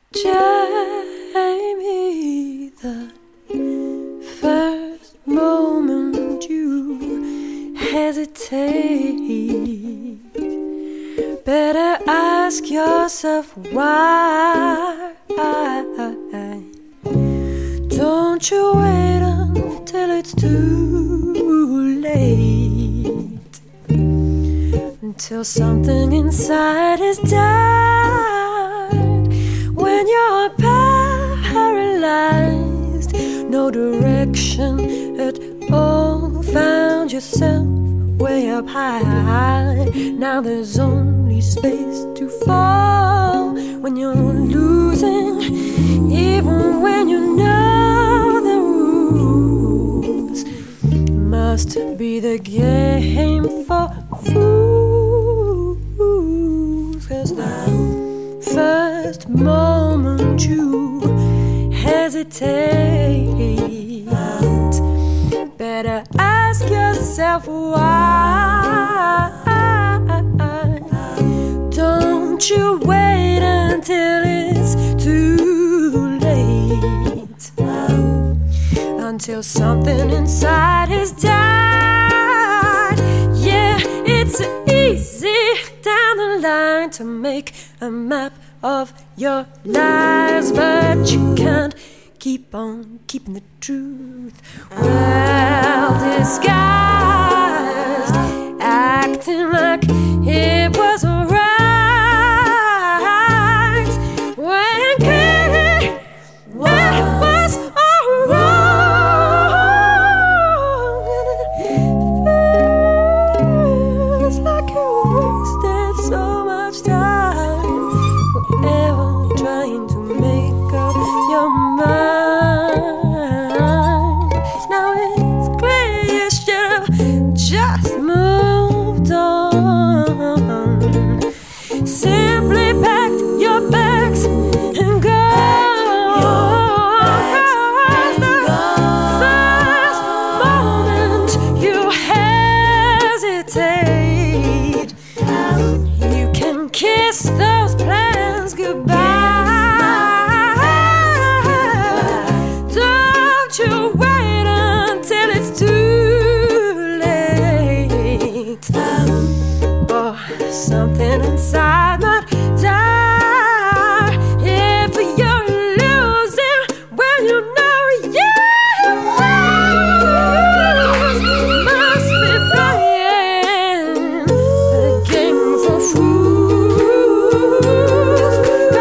Jamie, the first moment you hesitate, better ask yourself why. Don't you wait until it's too late, until something inside has died. When you're paralyzed, no direction at all, found yourself way up high. Now there's only space to fall. When you're losing, even when you know the rules, must be the game for fools. 'Cause the first moment you hesitate, better ask yourself why. Don't you wait until it's too late, until something inside has died. Yeah, it's easy down the line to make a map of your lies, but you can't keep on keeping the truth well disguised, acting like it was alright when clearly it was all wrong. And it feels like you wasted so much time forever trying to make up your mind. Now it's clear you should have just moved on. Simply packed your bags and gone. 'Cause the first moment you hesitate, you can kiss those plans goodbye. Don't you wait until it's too late, or something inside might die. If you're losing when you know you lose, must be playing a game for fools.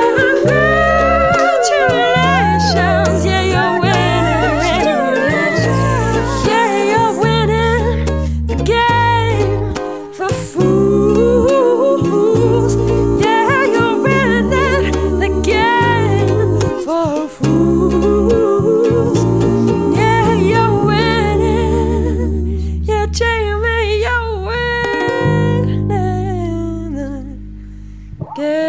Congratulations, yeah, you're winning. Yeah, you're winning the game for fools. Yeah, you're winning the game for fools. Yeah, you're winning. Yeah, Jamie, you're winning the game.